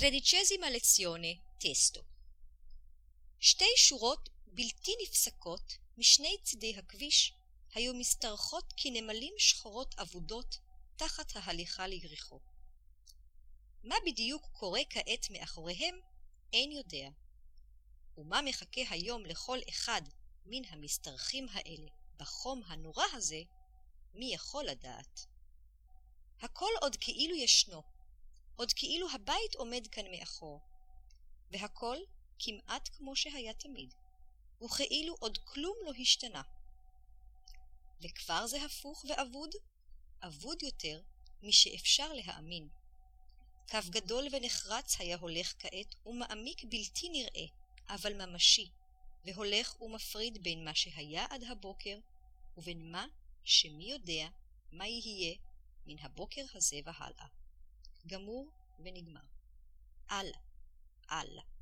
Tredicesima lezione, testo. שתי שורות בלתי נפסקות משני צידי הכביש היו משתרכות כנמלים שחורות עבודות תחת ההליכה ליריחו. מה בדיוק קורה כעת מאחוריהם אין יודע. ומה מחכה היום לכל אחד מן המשתרכים האלה בחום הנורא הזה, מי יכול לדעת? הכל עוד כאילו ישנו, עוד כאילו הבית עומד כאן מאחור, והכל כמעט כמו שהיה תמיד, וכאילו עוד כלום לא השתנה. וכבר זה הפוך ואבוד, אבוד יותר משאפשר להאמין. קו גדול ונחרץ היה הולך כעת ומעמיק בלתי נראה, אבל ממשי, והולך ומפריד בין מה שהיה עד הבוקר, ובין מה שמי יודע מה יהיה מן הבוקר הזה והלאה. גמור ונגמר. הלאה, הלאה.